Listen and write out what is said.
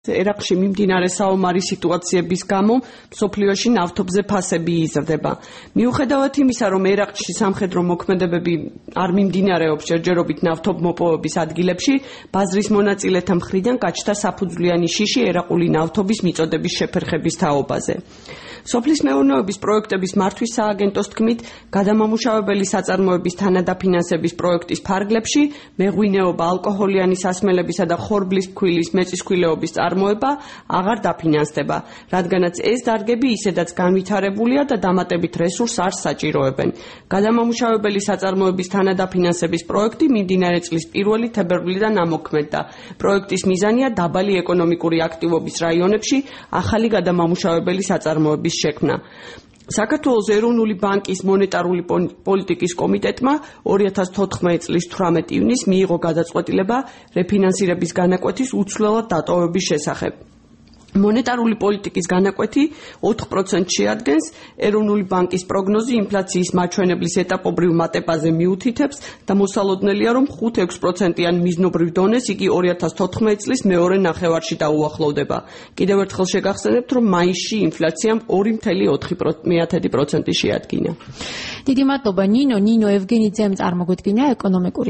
ერაყში მიმდინარე საომარი სიტუაციების გამო მსოფლიოში ნავთობზე ფასები იზრდება. მიუხედავად იმისა, რომ ერაყში სამხედრო მოქმედებები არ მიმდინარეობს ჯერჯერობით ნავთობმოპოვების ადგილებში, ბაზრის მონაწილეთა მხრიდან გაჩნდა საფუძვლიანი შიში ერაყული ნავთობის მიწოდების შეფერხების თაობაზე. სოფლის მეურნეობის პროექტების მართვის სააგენტოს თქმით, გადამამუშავებელი საწარმოების თანადაფინანსების პროექტის ფარგლებში მეღვინეობა, ალკოჰოლიანი სასმელებისა და ხორბლის ფქვილის მეწისქვილეობის წარმოება აღარ დაფინანსდება, რადგანაც ეს დარგები ისედაც განვითარებულია და დამატებით რესურსს არ საჭიროებენ. გადამამუშავებელი საწარმოების თანადაფინანსების პროექტი მიმდინარე წლის 1 თებერვლიდან ამოქმედდა. პროექტის მიზანია დაბალი ეკონომიკური აქტივობის რაიონებში ახალი გადამამუშავებელი საწარმოების შექმნა. საქართველოს ეროვნული ბანკის მონეტარული პოლიტიკის კომიტეტმა 2014 წლის 18 ივნისს მიიღო გადაწყვეტილება რეფინანსირების განაკვეთის უცვლელად დატოვების შესახებ. მონეტარული პოლიტიკის განაკვეთი 4% შეადგენს, ეროვნული ბანკის პროგნოზი ინფლაციის მაჩვენებლის ეტაპობრივ მატებაზე მიუთითებს და მოსალოდნელია, რომ 5-6%-იან მიზნობრივ დონეს იგი 2014 წლის მეორე ნახევარში დაუახლოვდება. კიდევ ერთხელ შეგახსენებთ, რომ მაისში ინფლაციამ 2.4% შეადგინა. დიდი მადლობა ნინო. ნინო ევგენიძემ წარმოგვიდგინა ეკონომიკური